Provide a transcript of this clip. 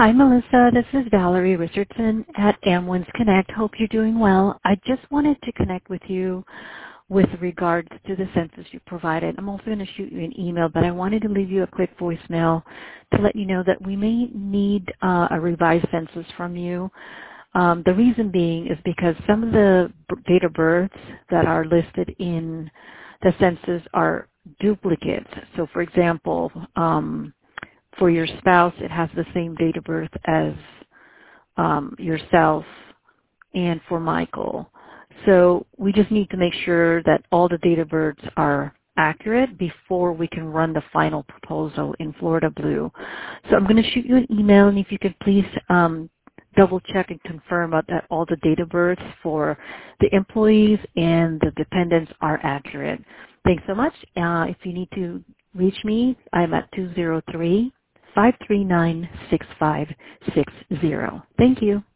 Hi, Melissa. This is Valerie Richardson at Amwins Connect. Hope you're doing well. I just wanted to connect with you with regards to the census you provided. I'm also going to shoot you an email, but I wanted to leave you a quick voicemail to let you know that we may need a revised census from you. The reason being is because some of the date of births that are listed in the census are duplicates. So, for example, for your spouse, it has the same date of birth as yourself and for Michael. So we just need to make sure that all the date of births are accurate before we can run the final proposal in Florida Blue. So I'm going to shoot you an email, and if you could please double check and confirm that all the date of births for the employees and the dependents are accurate. Thanks so much. If you need to reach me, I'm at 203-539-6560. Thank you.